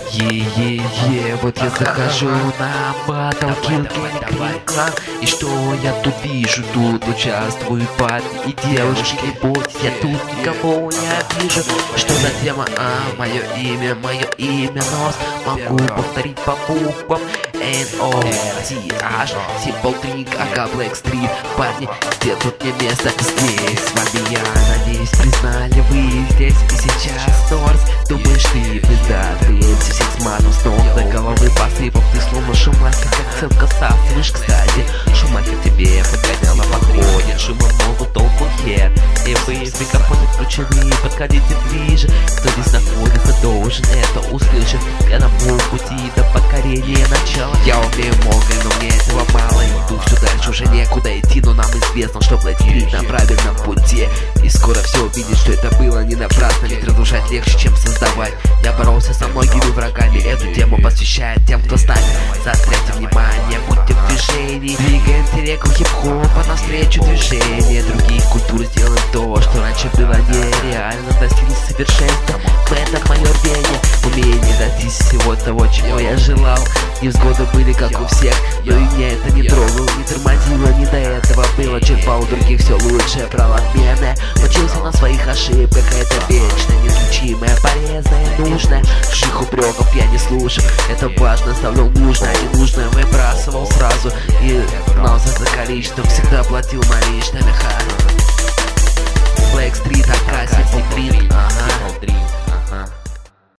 Е-е-е, вот я захожу на Battlekill Клан. И что я тут вижу? Тут участвуют парни и девушки. Не бойтесь, я тут никого не обижу. Что за тема? Мое имя Нос. Могу повторить по буквам N-O-T-H, Simple Drink, ага, Black Street. Парни, где тут мне место? Здесь. С вами я, надеюсь, признали вы здесь и сейчас. Норс, думаешь ты пиздатый, всех с матом с ног до головы посыпав. Ты словно шумахер, как целка сапсываешь, кстати. Шумахер тебе подгоняла подходит. Шума много, толку хер. И вы микрофоны включены, подходите ближе. Кто здесь находится, должен это услышать. Я на пути до покорения начала. Я умею многое, но мне этого мало. Иду все дальше, уже некуда идти, но нам известно, что платить на правильном пути. И скоро все увидит, что это было не напрасно. Ведь разрушать легче, чем создавать. Я боролся со многими врагами, эту тему посвящает тем, кто с нами. Заостряйте внимание, будьте в движении. Двигаемся реку хип-хопа навстречу движения других культур. Сделаем то, что раньше было нереально. Достигнуть совершенства, в этом мое рвение. Умение достичь всего того, чего я желал. Невзгоды были как у всех, но и меня это не трогало, не тормозило, не до этого было. Черпал у других все лучшее, брал отменное. Учился на своих ошибках, это вечно неизлечимое, полезное, нужное. Чужих упреков я не слушал, это важно, ставил нужное, ненужное выбрасывал сразу. И гнался за количеством, всегда платил наличными. Black Street, ага, Simple Drink, ага.